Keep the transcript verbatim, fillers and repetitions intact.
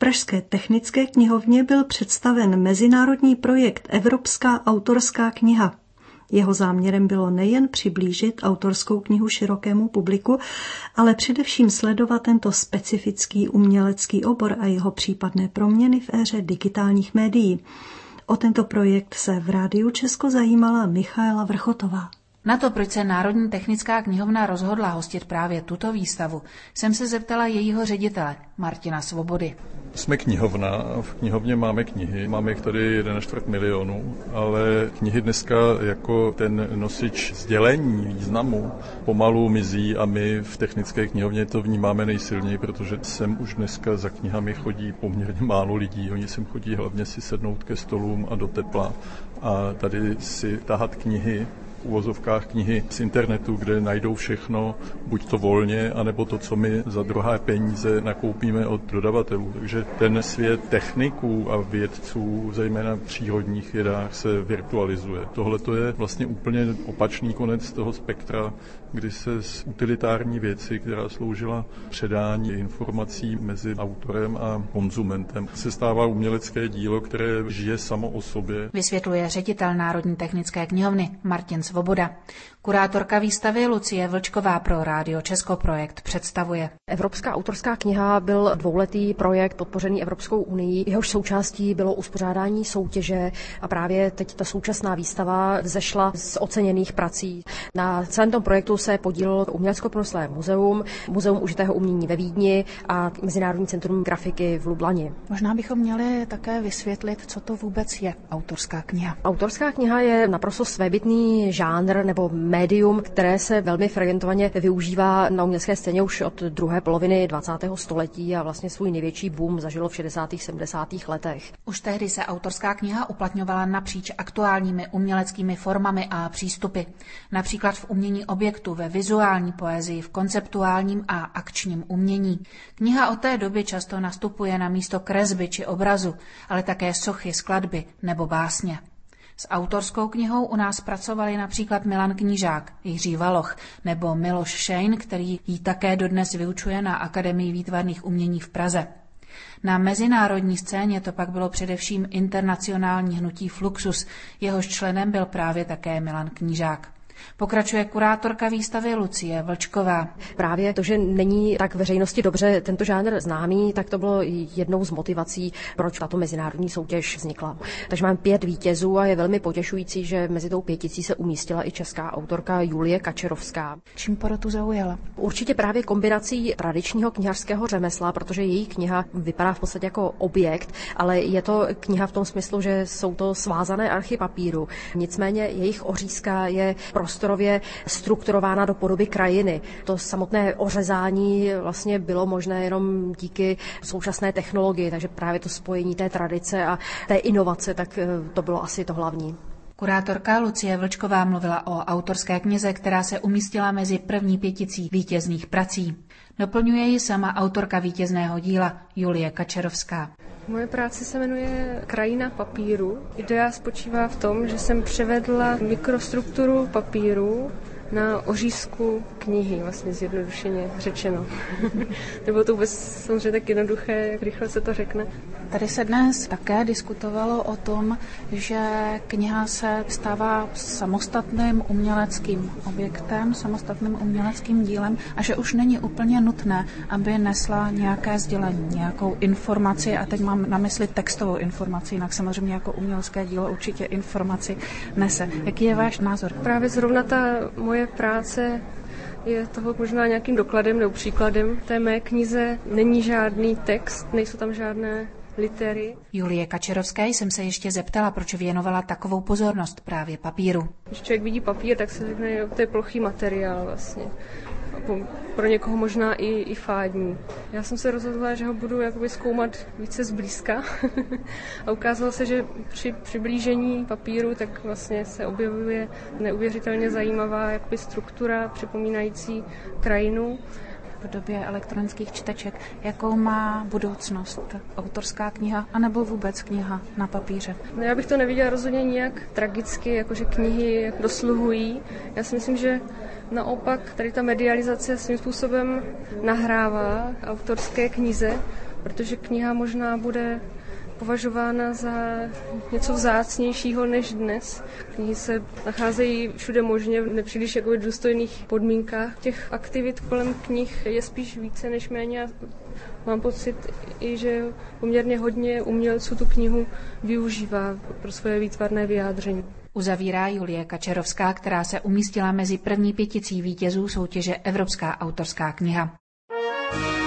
pražské technické knihovně byl představen mezinárodní projekt Evropská autorská kniha. Jeho záměrem bylo nejen přiblížit autorskou knihu širokému publiku, ale především sledovat tento specifický umělecký obor a jeho případné proměny v éře digitálních médií. O tento projekt se v Rádiu Česko zajímala Michaela Vrchotová. Na to, proč se Národní technická knihovna rozhodla hostit právě tuto výstavu, jsem se zeptala jejího ředitele, Martina Svobody. Jsme knihovna a v knihovně máme knihy. Máme jich tady jeden a čtvrt milionu, ale knihy dneska jako ten nosič sdělení, významu pomalu mizí a my v technické knihovně to vnímáme nejsilněji, protože sem už dneska za knihami chodí poměrně málo lidí. Oni sem chodí hlavně si sednout ke stolům a do tepla a tady si tahat knihy, v uvozovkách knihy z internetu, kde najdou všechno, buď to volně, anebo to, co my za druhé peníze nakoupíme od dodavatelů. Takže ten svět techniků a vědců, zejména v přírodních vědách, se virtualizuje. Tohle to je vlastně úplně opačný konec toho spektra, kdy se z utilitární věci, která sloužila předání informací mezi autorem a konzumentem, se stává umělecké dílo, které žije samo o sobě. Vysvětluje ředitel Národní technické knihovny Martin Svoboda. Kurátorka výstavy Lucie Vlčková pro Rádio Česko projekt představuje. Evropská autorská kniha byl dvouletý projekt podpořený Evropskou unii. Jehož součástí bylo uspořádání soutěže a právě teď ta současná výstava vzešla z oceněných prací. Na celém tom projektu se podílelo Umělecko-průmyslové muzeum, Muzeum užitého umění ve Vídni a Mezinárodní centrum grafiky v Lublani. Možná bychom měli také vysvětlit, co to vůbec je autorská kniha. Autorská kniha je naprosto svébytný žánr nebo médium, které se velmi frekventovaně využívá na umělecké scéně už od druhé poloviny dvacátého století a vlastně svůj největší boom zažilo v šedesátých sedmdesátých letech. Už tehdy se autorská kniha uplatňovala napříč aktuálními uměleckými formami a přístupy. Například v umění objektu, ve vizuální poezii, v konceptuálním a akčním umění. Kniha od té doby často nastupuje na místo kresby či obrazu, ale také sochy, skladby nebo básně. S autorskou knihou u nás pracovali například Milan Knížák, Jiří Valoch nebo Miloš Šejn, který ji také dodnes vyučuje na Akademii výtvarných umění v Praze. Na mezinárodní scéně to pak bylo především internacionální hnutí Fluxus, jehož členem byl právě také Milan Knížák. Pokračuje kurátorka výstavy Lucie Vlčková. Právě to, že není tak veřejnosti dobře tento žánr známý, tak to bylo jednou z motivací, proč tato mezinárodní soutěž vznikla. Takže máme pět vítězů a je velmi potěšující, že mezi tou pěticí se umístila i česká autorka Julie Kačerovská. Čím porotu zaujala? Určitě právě kombinací tradičního knihařského řemesla, protože její kniha vypadá v podstatě jako objekt, ale je to kniha v tom smyslu, že jsou to svázané archy papíru. Nicméně jejich ořízka je prostorově strukturována do podoby krajiny. To samotné ořezání vlastně bylo možné jenom díky současné technologii, takže právě to spojení té tradice a té inovace, tak to bylo asi to hlavní. Kurátorka Lucie Vlčková mluvila o autorské knize, která se umístila mezi první pěticí vítězných prací. Doplňuje ji sama autorka vítězného díla Julie Kačerovská. Moje práce se jmenuje Krajina papíru. Idea spočívá v tom, že jsem převedla mikrostrukturu papíru na ořízku knihy, vlastně zjednodušeně řečeno. Nebo to vůbec samozřejmě tak jednoduché, jak rychle se to řekne. Tady se dnes také diskutovalo o tom, že kniha se stává samostatným uměleckým objektem, samostatným uměleckým dílem a že už není úplně nutné, aby nesla nějaké sdělení, nějakou informaci, a teď mám na mysli textovou informaci, jinak samozřejmě jako umělecké dílo určitě informaci nese. Jaký je váš názor? Právě zrovna ta moje práce je toho možná nějakým dokladem nebo příkladem. V té mé knize není žádný text, nejsou tam žádné litery. Julie Kačerovské jsem se ještě zeptala, proč věnovala takovou pozornost právě papíru. Když člověk vidí papír, tak se řekne, že to je plochý materiál vlastně. Pro někoho možná i, i fádní. Já jsem se rozhodla, že ho budu jakoby zkoumat více zblízka a ukázalo se, že při přiblížení papíru tak vlastně se objevuje neuvěřitelně zajímavá jakoby struktura připomínající krajinu. V době elektronických čteček, jakou má budoucnost autorská kniha, anebo vůbec kniha na papíře? No, já bych to neviděla rozhodně nijak tragicky, jakože knihy dosluhují. Já si myslím, že naopak tady ta medializace svým způsobem nahrává autorské knize, protože kniha možná bude považována za něco vzácnějšího než dnes. Knihy se nacházejí všude možně v nepříliš jako důstojných podmínkách. Těch aktivit kolem knih je spíš více než méně a mám pocit i, že poměrně hodně umělců tu knihu využívá pro svoje výtvarné vyjádření. Uzavírá Julie Kačerovská, která se umístila mezi první pěticí vítězů soutěže Evropská autorská kniha.